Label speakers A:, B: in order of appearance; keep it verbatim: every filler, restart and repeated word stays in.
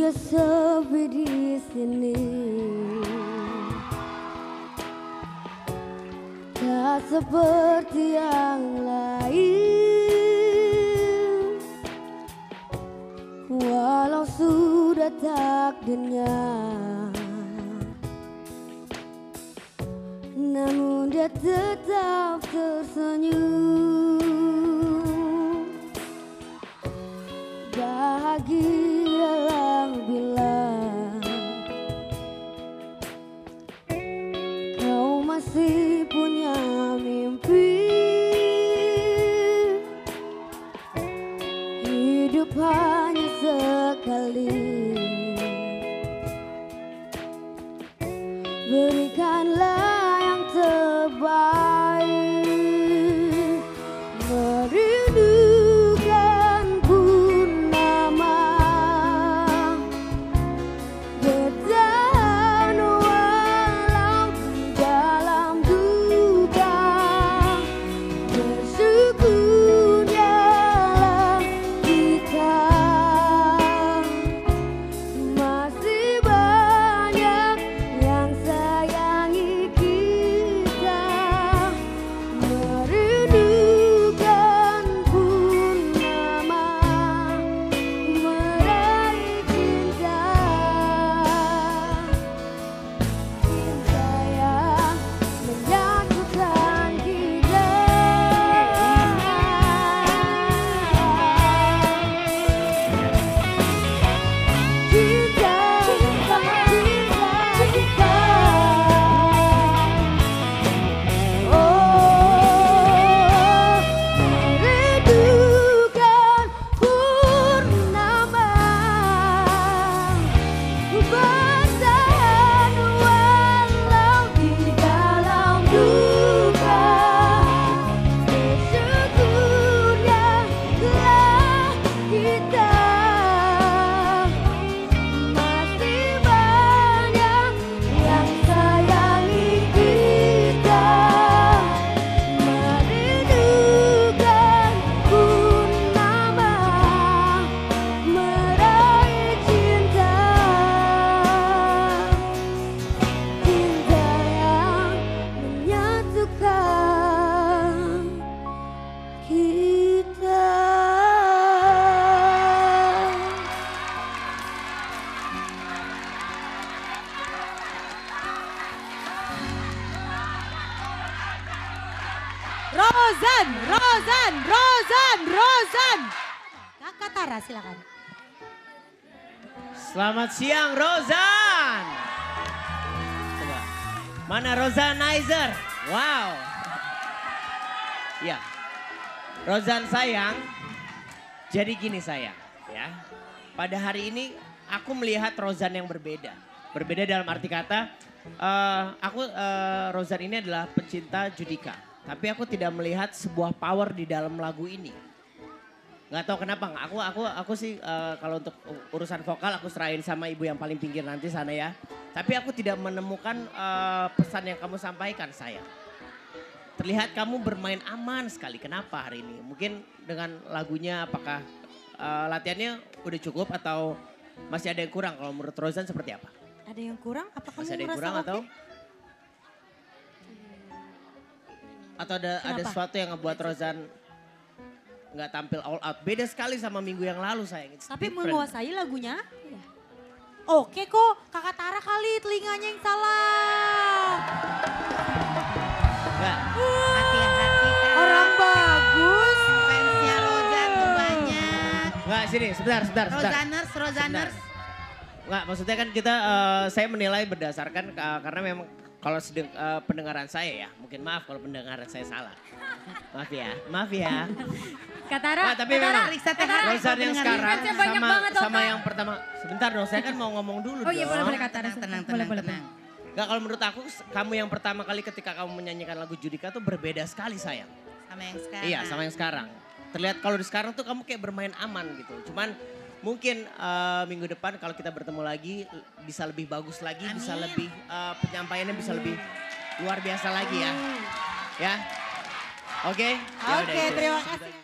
A: Sudah sepi di sini, tak seperti yang lain. Walau sudah takdirnya, namun dia tetap tersenyum. Bahagialah bila kau masih punya mimpi. Hidup hanya sekali, berikanlah yang terbaik. Merindukan purnama, bertahan walau di dalam duka. Bersyukurnya kita masih banyak yang sayangi kita. Merindukan purnama, meraih cinta. Cinta yang menyatukan kita. Cinta, cinta, cinta, cinta. Oh, merindukan purnama, bertahan walau di dalam duka. Bersyukurnya telah kita masih banyak yang sayangi kita. Merindukan purnama, meraih cinta. Cinta yang menyatukan kita.
B: Rozan, Rozan, Rozan, Rozan. Kakak Tara silakan.
C: Selamat siang Rozan. Coba. Mana Rozanizer? Wow. Ya. Rozan sayang. Jadi gini sayang, ya. Pada hari ini aku melihat Rozan yang berbeda. Berbeda dalam arti kata, eh, aku eh, Rozan ini adalah pencinta Judika. Tapi aku tidak melihat sebuah power di dalam lagu ini. Nggak tahu kenapa, nggak. Aku aku aku sih eh, kalau untuk urusan vokal aku serahin sama ibu yang paling pinggir nanti sana ya. Tapi aku tidak menemukan eh, pesan yang kamu sampaikan sayang. Terlihat kamu bermain aman sekali. Kenapa hari ini? Mungkin dengan lagunya apakah eh, latihannya udah cukup atau masih ada yang kurang? Kalau menurut Rozan seperti apa?
B: Ada yang kurang? Apa kamu
C: Masih ada yang
B: merasa
C: kurang
B: oke?
C: atau? Atau ada ada
B: Kenapa?
C: sesuatu yang ngebuat Rozan nggak tampil all out? Beda sekali sama minggu yang lalu sayang. It's
B: Tapi
C: different.
B: menguasai lagunya. Iya. Oke kok, kakak Tara kali telinganya yang salah.
C: Nggak.
D: Hati-hati kan.
B: Orang bagus.
D: Fansnya Rozan tuh banyak.
C: Nggak sini sebentar sebentar sebentar.
D: Rozaners, Rozaners.
C: Nggak maksudnya kan kita eh, saya menilai berdasarkan eh, karena memang kalau sedeng- eh, pendengaran saya ya, mungkin maaf kalau pendengaran saya salah. Maaf ya, maaf ya.
B: Kak Tara,
C: Nah, tapi
B: Kak Tara,
C: memang
D: Periksa
B: Kak Tara.
C: Rozan yang
D: Dengar
C: sekarang
B: fansnya banyak
C: sama
B: banget,
C: sama
B: Oka.
C: yang pertama. Sebentar dong, saya kan mau ngomong dulu
B: Oh iya
C: dong.
B: boleh boleh Kak Tara.
D: Tenang, tenang,
B: Boleh,
D: tenang,
B: boleh,
D: tenang.
C: Nggak, kalau menurut aku kamu yang pertama kali ketika kamu menyanyikan lagu Judika tuh berbeda sekali sayang.
D: Sama yang sekarang.
C: Iya sama yang sekarang. Terlihat kalau di sekarang tuh kamu kayak bermain aman gitu. Cuman mungkin eh, minggu depan kalau kita bertemu lagi bisa lebih bagus lagi. Bisa
D: Amin.
C: lebih eh, penyampaiannya bisa lebih luar biasa lagi ya. Ya. Oke? Ya udah
B: Oke,
C: itu.
B: terima kasih.